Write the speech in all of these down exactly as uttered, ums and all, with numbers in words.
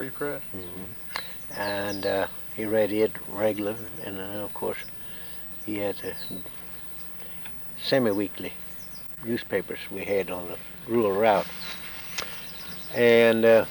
Free Press. Mm-hmm. And uh, he read it regular, and then of course he had the semi-weekly newspapers we had on the rural route. And uh,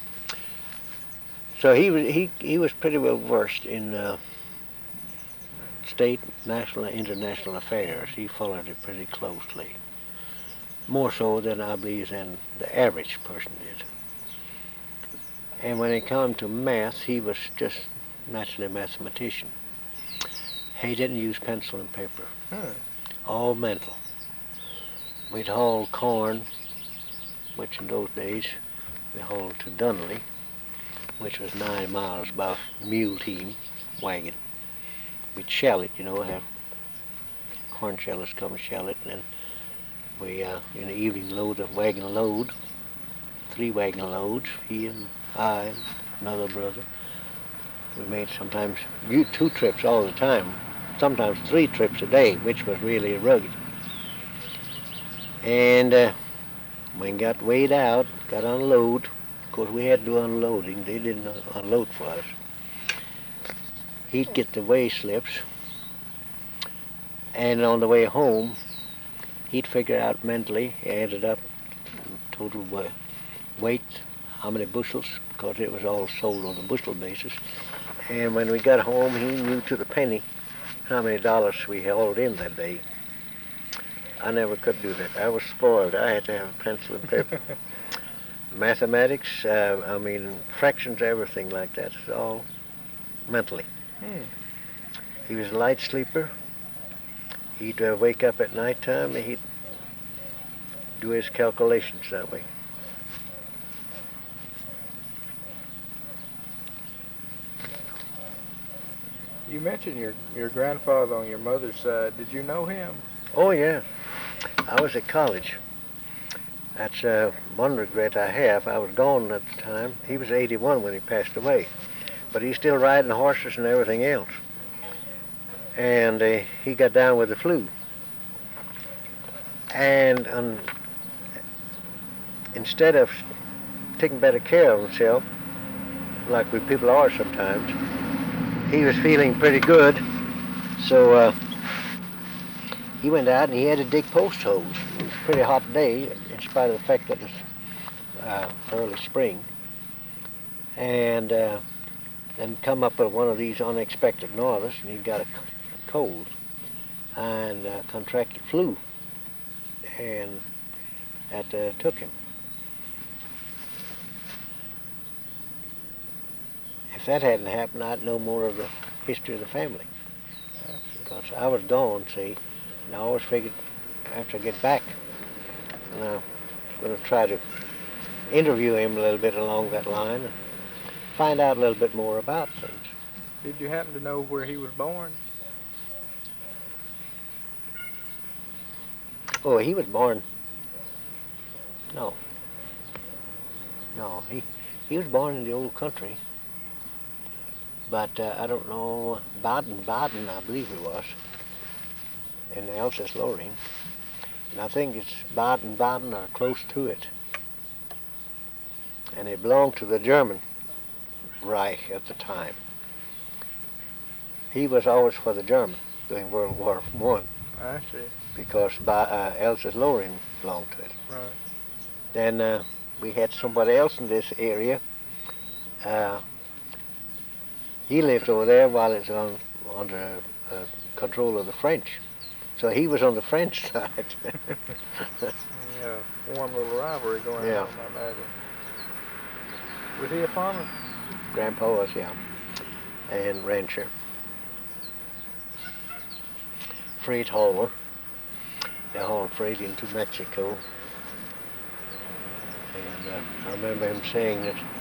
so he was he he was pretty well versed in uh, state, national, and international affairs. He followed it pretty closely, more so than I believe than the average person did. And when it came to math, he was just naturally a mathematician. He didn't use pencil and paper, Hmm. all mental. We'd haul corn, which in those days we hauled to Dunley, which was nine miles by mule team wagon. We'd shell it, you know, have corn shellers come and shell it, and then we, uh, in the evening, load a wagon load, three wagon loads, he and I and another brother. We made sometimes two trips all the time, sometimes three trips a day, which was really rugged. And uh, when we got weighed out, got unload, of course we had to do unloading, they didn't unload for us. He'd get the weigh slips, and on the way home, he'd figure out mentally, he added up total weight, how many bushels, because it was all sold on a bushel basis. And when we got home, he knew to the penny how many dollars we hauled in that day. I never could do that. I was spoiled. I had to have a pencil and paper. Mathematics, uh, I mean, fractions, everything like that. It's all mentally. Hmm. He was a light sleeper. He'd uh, wake up at night time and he'd do his calculations that way. You mentioned your, your grandfather on your mother's side. Did you know him? Oh, yeah. I was at college. That's uh, one regret I have. I was gone at the time. He was eighty-one when he passed away. But he's still riding horses and everything else. And uh, he got down with the flu. And um, instead of taking better care of himself, like we people are sometimes, he was feeling pretty good. So uh, he went out and he had to dig post holes. It was a pretty hot day, in spite of the fact that it was uh, early spring. And uh, then come up with one of these unexpected northers, and he got a cold and uh, contracted flu, and that uh, took him. If that hadn't happened, I'd know more of the history of the family. Because I was gone, see, and I always figured after I get back, and I'm going to try to interview him a little bit along that line and find out a little bit more about things. Did you happen to know where he was born? Oh, he was born, no, no, he, he was born in the old country, but uh, I don't know, Baden-Baden, I believe it was, in Alsace-Lorraine, and I think it's Baden-Baden or close to it, and it belonged to the German Reich at the time. He was always for the German during World War One. I see. Because uh, Alsace-Lorraine belonged to it. Right. Then uh, we had somebody else in this area. Uh, he lived over there while it's on under uh, control of the French. So he was on the French side. Yeah, warm little rivalry going Yeah. on, I imagine. Was he a farmer? Grandpa was, yeah, and rancher. Freight hauler. They hauled freight into Mexico. And uh, I remember him saying that